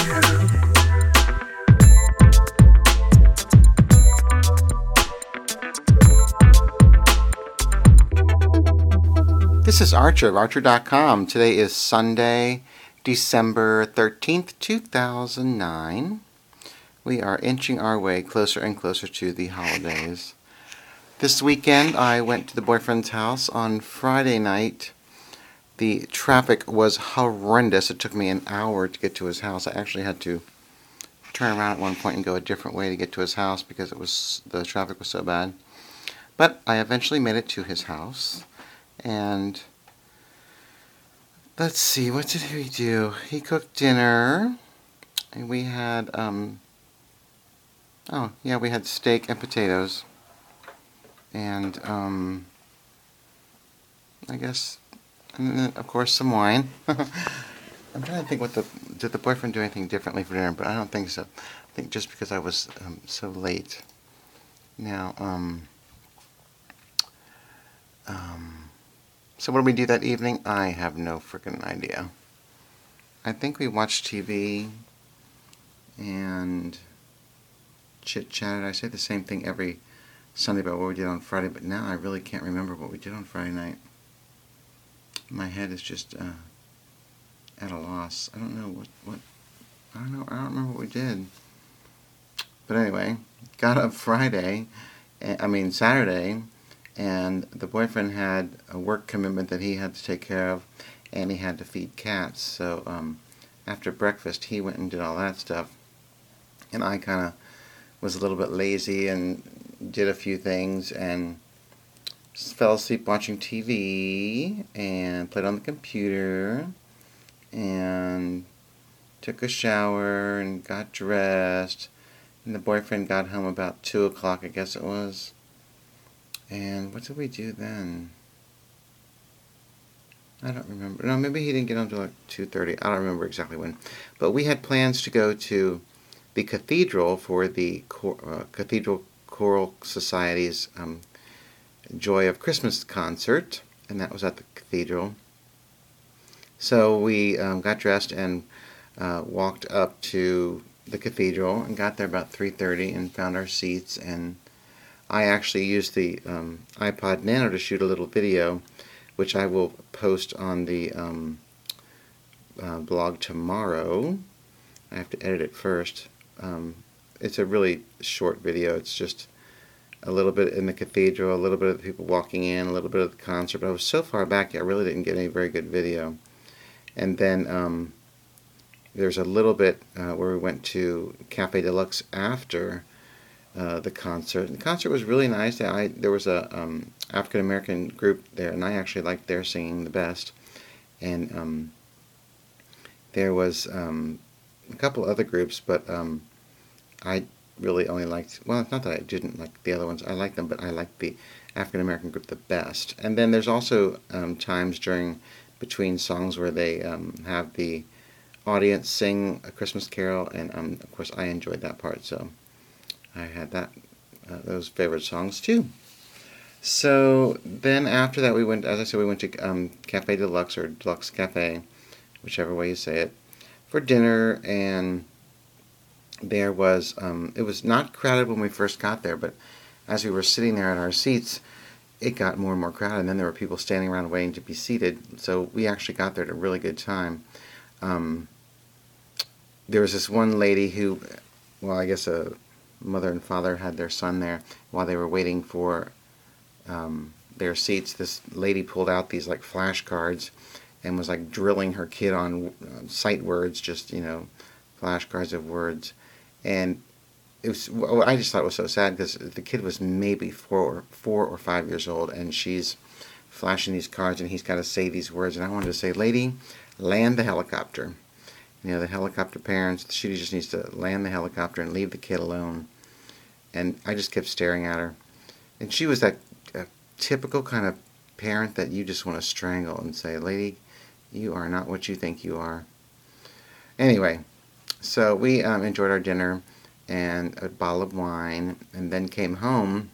This is Archer of Archer.com. Today is Sunday, December 13th, 2009. We are inching our way closer and closer to the holidays. This weekend I went to the boyfriend's house on Friday night. The traffic was horrendous. It took me an hour to get to his house. I actually had to turn around at one point and go a different way to get to his house because the traffic was so bad. But I eventually made it to his house. And let's see, what did he do? He cooked dinner, and we had, we had steak and potatoes, and, I guess, and then, of course, some wine. I'm trying to think did the boyfriend do anything differently for dinner, but I don't think so. I think just because I was so late. Now, so what did we do that evening? I have no freaking idea. I think we watched TV and chit-chatted. I say the same thing every Sunday about what we did on Friday, but now I really can't remember what we did on Friday night. My head is just at a loss. I don't know what I don't remember what we did. But anyway, got up Saturday, and the boyfriend had a work commitment that he had to take care of, and he had to feed cats. So after breakfast, he went and did all that stuff, and I kind of was a little bit lazy and did a few things and fell asleep watching TV and played on the computer and took a shower and got dressed, and the boyfriend got home about 2 o'clock, I guess it was. And what did we do then? I don't remember. No, maybe he didn't get home until like 2:30. I don't remember exactly when. But we had plans to go to the cathedral for the Cathedral Choral Society's Joy of Christmas concert, and that was at the cathedral. So we got dressed and walked up to the cathedral and got there about 3:30 and found our seats, and I actually used the iPod Nano to shoot a little video, which I will post on the blog tomorrow. I have to edit it first. It's a really short video. It's just a little bit in the cathedral, a little bit of the people walking in, a little bit of the concert. But I was so far back, I really didn't get any very good video. And then there's a little bit where we went to Cafe Deluxe after the concert. The concert was really nice. There was a African American group there, and I actually liked their singing the best. And there was a couple other groups, but I really only liked. Well, it's not that I didn't like the other ones. I liked them, but I liked the African American group the best. And then there's also times between songs where they have the audience sing a Christmas carol, and of course I enjoyed that part. So I had those favorite songs too. So then after that we went, as I said, we went to Cafe Deluxe or Deluxe Cafe, whichever way you say it, for dinner. And there was, it was not crowded when we first got there, but as we were sitting there at our seats, it got more and more crowded, and then there were people standing around waiting to be seated. So we actually got there at a really good time. There was this one lady who, well, I guess a mother and father had their son there while they were waiting for their seats. This lady pulled out these like flashcards and was like drilling her kid on sight words, just flashcards of words. And it was, I just thought it was so sad because the kid was maybe 4 or 5 years old, and she's flashing these cards, and he's got to say these words. And I wanted to say, lady, land the helicopter. The helicopter parents, she just needs to land the helicopter and leave the kid alone. And I just kept staring at her. And she was that typical kind of parent that you just want to strangle and say, lady, you are not what you think you are. Anyway, so we enjoyed our dinner and a bottle of wine, and then came home.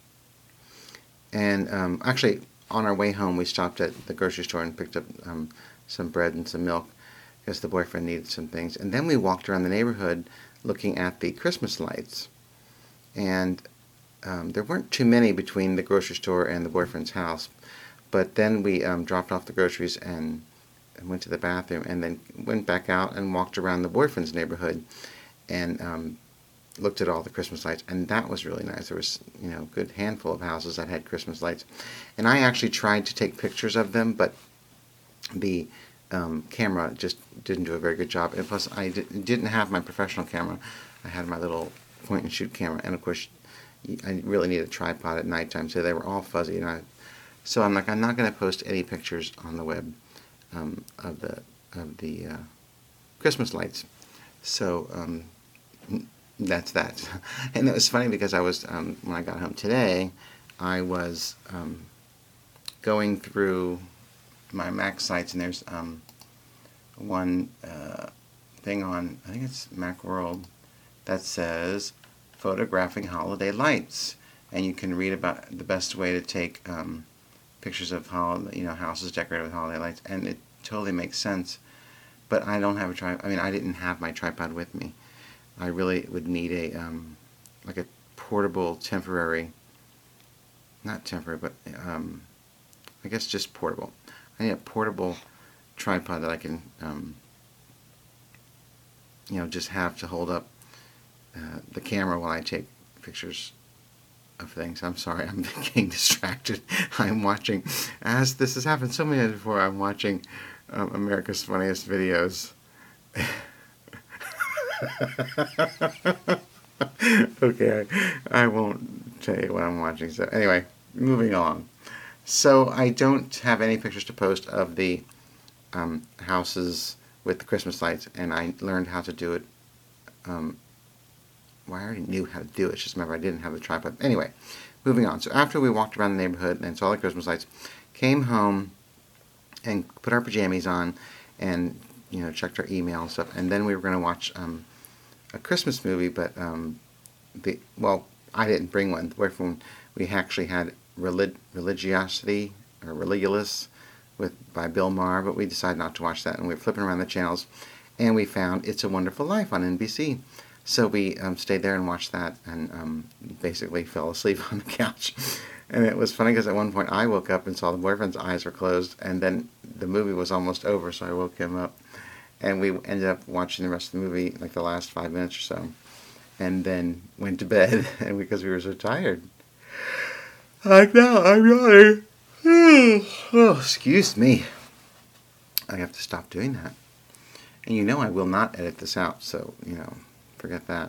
And actually, on our way home, we stopped at the grocery store and picked up some bread and some milk. because the boyfriend needed some things. And then we walked around the neighborhood looking at the Christmas lights. And there weren't too many between the grocery store and the boyfriend's house. But then we dropped off the groceries and went to the bathroom, and then went back out and walked around the boyfriend's neighborhood and looked at all the Christmas lights, and that was really nice. There was, a good handful of houses that had Christmas lights, and I actually tried to take pictures of them, but the camera just didn't do a very good job, and plus I didn't have my professional camera. I had my little point-and-shoot camera, and of course I really need a tripod at nighttime, so they were all fuzzy, and so I'm not going to post any pictures on the web of the Christmas lights. So that's that. And it was funny because I was when I got home today, I was going through my Mac sites, and there's one thing on, I think it's Macworld, that says photographing holiday lights, and you can read about the best way to take pictures of houses decorated with holiday lights, and it totally makes sense. But I don't have a tripod. I mean, I didn't have my tripod with me. I really would need a like a portable, temporary, not temporary, but I guess just portable. I need a portable tripod that I can just have to hold up the camera while I take pictures of things. I'm sorry, I'm getting distracted. I'm watching, as this has happened so many times before, I'm watching America's Funniest Videos. Okay, I won't tell you what I'm watching. So anyway, moving on. So I don't have any pictures to post of the houses with the Christmas lights, and I learned how to do it. Well, I already knew how to do it, just remember I didn't have the tripod. Anyway, moving on. So after we walked around the neighborhood and saw the Christmas lights, came home and put our pajamas on and, checked our email and stuff. And then we were going to watch a Christmas movie, but, I didn't bring one. The boyfriend, we actually had Religiosity, or Religulous, by Bill Maher, but we decided not to watch that. And we were flipping around the channels, and we found It's a Wonderful Life on NBC. So we stayed there and watched that, and basically fell asleep on the couch. And it was funny because at one point I woke up and saw the boyfriend's eyes were closed, and then the movie was almost over, so I woke him up. And we ended up watching the rest of the movie, like the last 5 minutes or so, and then went to bed and because we were so tired. Like now, I'm yawning. Oh, excuse me. I have to stop doing that. And I will not edit this out, so, forget that.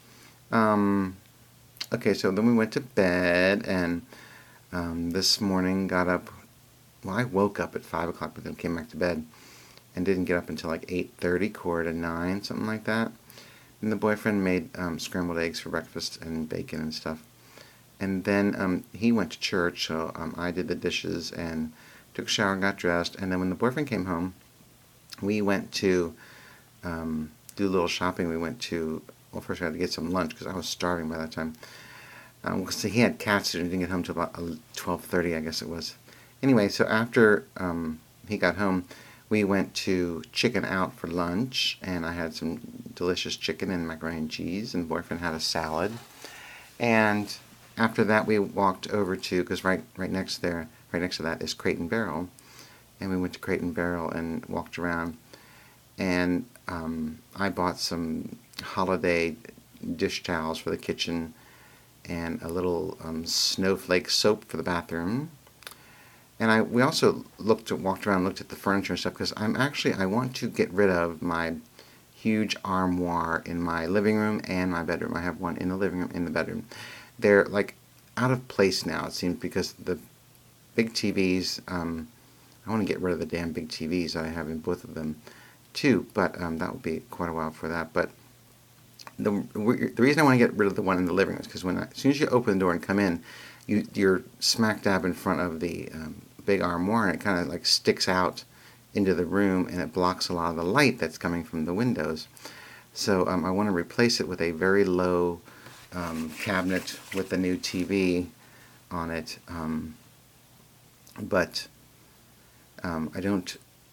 Okay, so then we went to bed, and this morning got up. Well, I woke up at 5 o'clock, but then came back to bed and didn't get up until like 8:30, quarter to 9, something like that. And the boyfriend made scrambled eggs for breakfast and bacon and stuff. And then he went to church, so I did the dishes and took a shower and got dressed. And then when the boyfriend came home, we went to do a little shopping. We went to, well, first we had to get some lunch because I was starving by that time. So he had cats and didn't get home till about 12:30, I guess it was. Anyway, so after he got home, we went to Chicken Out for lunch, and I had some delicious chicken and macaroni and cheese, and the boyfriend had a salad. And after that, we walked over to, because right next to that is Crate and Barrel, and we went to Crate and Barrel and walked around. And I bought some holiday dish towels for the kitchen and a little snowflake soap for the bathroom. And we also walked around and looked at the furniture and stuff, because I want to get rid of my huge armoire in my living room and my bedroom. I have one in the living room, in the bedroom. They're like out of place now, it seems, because the big TVs, I want to get rid of the damn big TVs that I have in both of them too, but that will be quite a while for that. But the reason I want to get rid of the one in the living room is because as soon as you open the door and come in, you're smack dab in front of the big armoire, and it kind of like sticks out into the room, and it blocks a lot of the light that's coming from the windows. So I want to replace it with a very low cabinet with the new TV on it, but I don't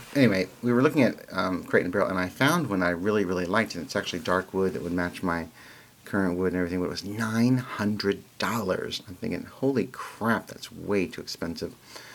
Anyway, we were looking at Crate and Barrel, and I found one I really, really liked, and it's actually dark wood that would match my current wood and everything, but it was $900. I'm thinking, holy crap, that's way too expensive.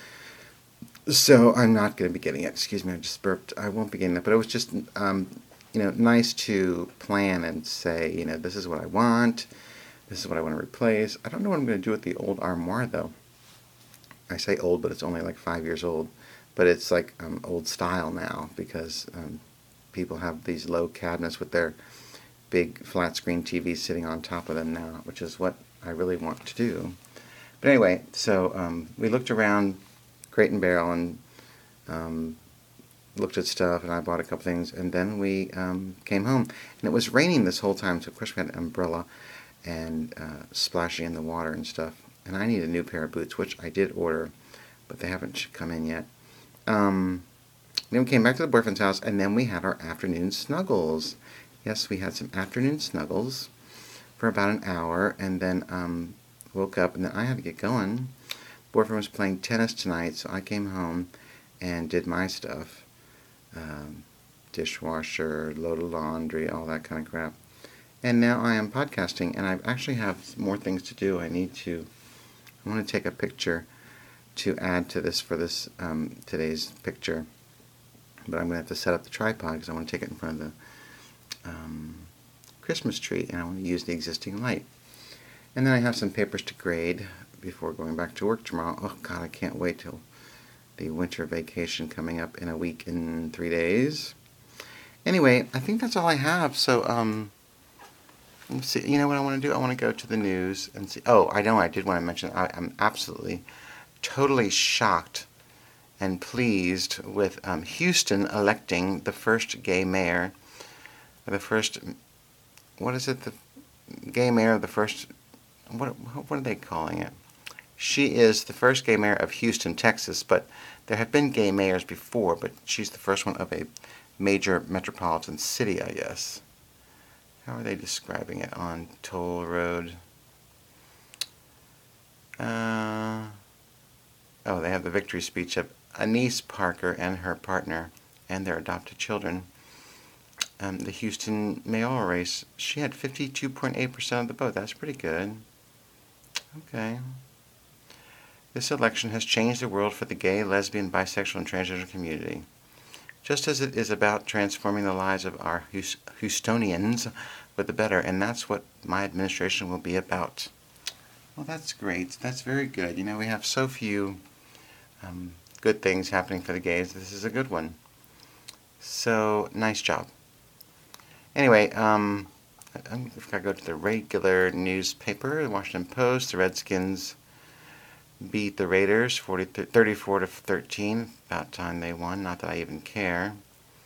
So I'm not going to be getting it. Excuse me, I just burped. I won't be getting it, but it was just, nice to plan and say, this is what I want. This is what I want to replace. I don't know what I'm going to do with the old armoire, though. I say old, but it's only like 5 years old. But it's like old style now because people have these low cabinets with their big flat screen TVs sitting on top of them now, which is what I really want to do. But anyway, so we looked around Crate and Barrel and looked at stuff, and I bought a couple things, and then we came home. And it was raining this whole time, so of course we had an umbrella and splashing in the water and stuff. And I need a new pair of boots, which I did order, but they haven't come in yet. Then we came back to the boyfriend's house, and then we had our afternoon snuggles. Yes, we had some afternoon snuggles for about an hour, and then woke up, and then I had to get going. Boyfriend was playing tennis tonight, so I came home and did my stuff. Dishwasher, load of laundry, all that kind of crap. And now I am podcasting, and I actually have more things to do. I want to take a picture to add to this for this today's picture, but I'm going to have to set up the tripod because I want to take it in front of the Christmas tree, and I want to use the existing light. And then I have some papers to grade before going back to work tomorrow. Oh God, I can't wait till the winter vacation coming up in a week and 3 days. Anyway, I think that's all I have. So let's see. You know what I want to do? I want to go to the news and see. Oh, I know. I did want to mention. I'm absolutely totally shocked and pleased with Houston electing the first gay mayor, the first, what is it, the gay mayor of the first, what are they calling it? She is the first gay mayor of Houston, Texas, but there have been gay mayors before, but she's the first one of a major metropolitan city, I guess. How are they describing it on Toll Road? Oh, they have the victory speech of Anise Parker and her partner and their adopted children. The Houston mayoral race, she had 52.8% of the vote. That's pretty good. Okay. This election has changed the world for the gay, lesbian, bisexual, and transgender community. Just as it is about transforming the lives of our Houstonians for the better, and that's what my administration will be about. Well, that's great. That's very good. We have so few good things happening for the gays. This is a good one. So, nice job. Anyway, I'm going to go to the regular newspaper, the Washington Post. The Redskins beat the Raiders 34-13. About time they won. Not that I even care.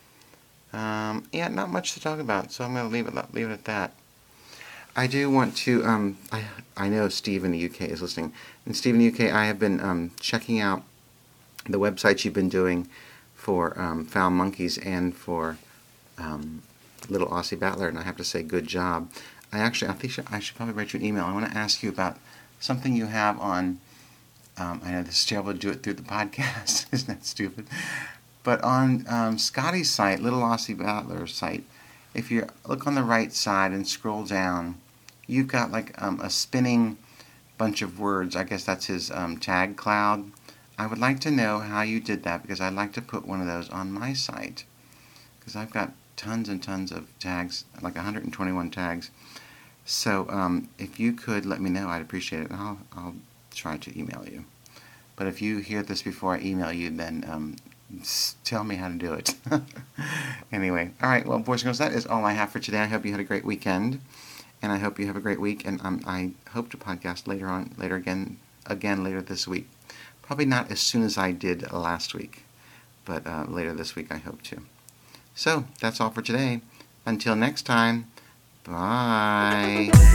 Yeah, not much to talk about, so I'm going to leave it at that. I do want to, I know Steve in the UK is listening. And Steve in the UK, I have been checking out the websites you've been doing for Foul Monkeys and for Little Aussie Battler, and I have to say, good job. I think I should probably write you an email. I want to ask you about something you have on, I know this is terrible to do it through the podcast, isn't that stupid? But on Scotty's site, Little Aussie Battler's site, if you look on the right side and scroll down, you've got like a spinning bunch of words. I guess that's his tag cloud. I would like to know how you did that, because I'd like to put one of those on my site, because I've got tons and tons of tags, like 121 tags. So if you could let me know, I'd appreciate it, and I'll try to email you. But if you hear this before I email you, then tell me how to do it. Anyway, all right, well, boys and girls, that is all I have for today. I hope you had a great weekend, and I hope you have a great week, and I hope to podcast later this week. Probably not as soon as I did last week, but later this week I hope to. So, that's all for today. Until next time, bye.